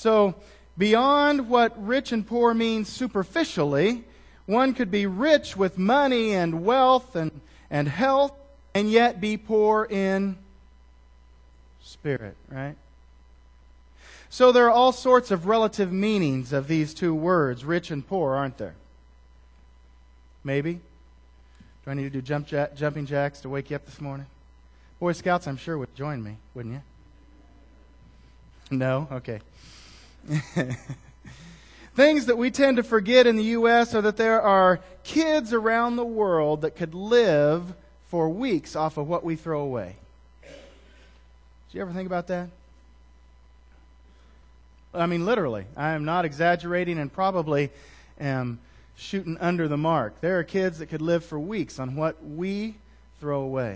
So, beyond what rich and poor means superficially, one could be rich with money and wealth and health, and yet be poor in spirit, right? So there are all sorts of relative meanings of these two words, rich and poor, aren't there? Maybe? Do I need to do jumping jacks to wake you up this morning? Boy Scouts, I'm sure, would join me, wouldn't you? No? Okay. Things that we tend to forget in the U.S. are that there are kids around the world that could live for weeks off of what we throw away. Did you ever think about that? I mean, literally. I am not exaggerating and probably am shooting under the mark. There are kids that could live for weeks on what we throw away.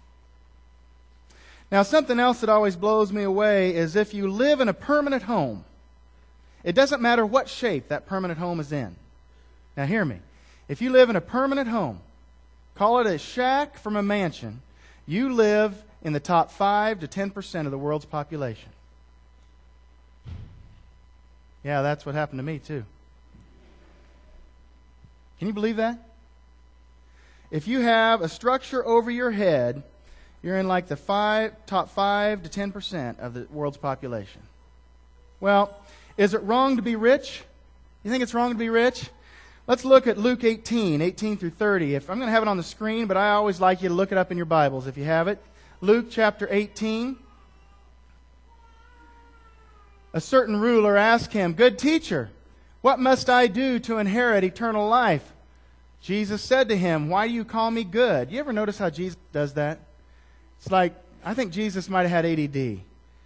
Now, something else that always blows me away is if you live in a permanent home, it doesn't matter what shape that permanent home is in. Now, hear me. If you live in a permanent home, call it a shack from a mansion, you live in the top 5 to 10% of the world's population. Yeah, that's what happened to me, too. Can you believe that? If you have a structure over your head, you're in like the top 5 to 10% of the world's population. Well, is it wrong to be rich? You think it's wrong to be rich? Let's look at Luke 18 through 30. I'm going to have it on the screen, but I always like you to look it up in your Bibles if you have it. Luke chapter 18. A certain ruler asked him, "Good teacher, what must I do to inherit eternal life?" Jesus said to him, "Why do you call me good?" You ever notice how Jesus does that? It's like, I think Jesus might have had ADD.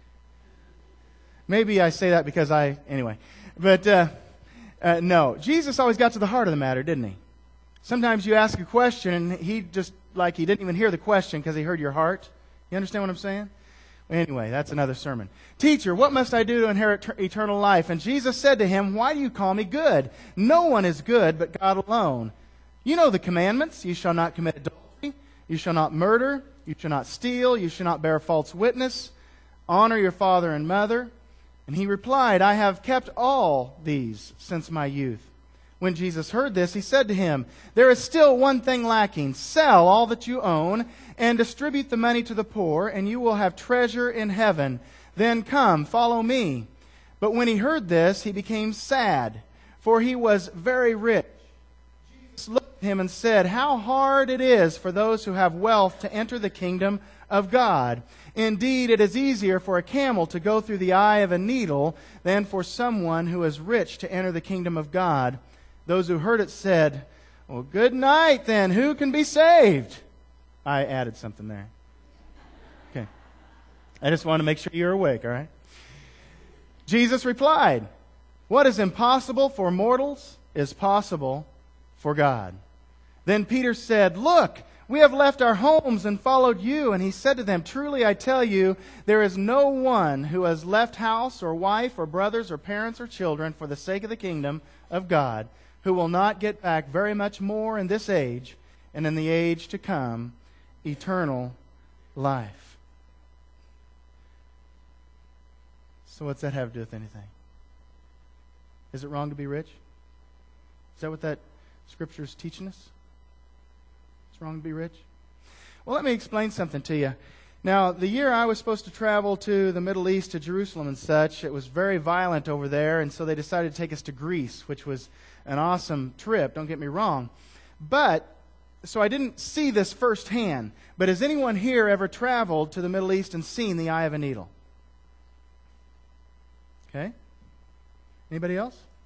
Maybe I say that because anyway. But no, Jesus always got to the heart of the matter, didn't he? Sometimes you ask a question and he just, like he didn't even hear the question because he heard your heart. You understand what I'm saying? Anyway, that's another sermon. "Teacher, what must I do to inherit eternal life?" And Jesus said to him, "Why do you call me good? No one is good but God alone. You know the commandments. You shall not commit adultery. You shall not murder. You shall not steal. You shall not bear false witness. Honor your father and mother." And he replied, "I have kept all these since my youth." When Jesus heard this, he said to him, "There is still one thing lacking. Sell all that you own and distribute the money to the poor, and you will have treasure in heaven. Then come, follow me." But when he heard this, he became sad, for he was very rich. Jesus looked at him and said, "How hard it is for those who have wealth to enter the kingdom of God. Indeed, it is easier for a camel to go through the eye of a needle than for someone who is rich to enter the kingdom of God." Those who heard it said, "Well, good night then. Who can be saved?" I added something there. Okay. I just want to make sure you're awake, all right? Jesus replied, "What is impossible for mortals is possible for God." Then Peter said, "Look, we have left our homes and followed you." And he said to them, "Truly I tell you, there is no one who has left house or wife or brothers or parents or children for the sake of the kingdom of God who will not get back very much more in this age and in the age to come eternal life." So what's that have to do with anything? Is it wrong to be rich? Is that what that scripture is teaching us? It's wrong to be rich? Well, let me explain something to you. Now, the year I was supposed to travel to the Middle East, to Jerusalem and such, it was very violent over there, and so they decided to take us to Greece, which was an awesome trip, don't get me wrong. So I didn't see this firsthand, but has anyone here ever traveled to the Middle East and seen the eye of a needle? Okay? Anybody else?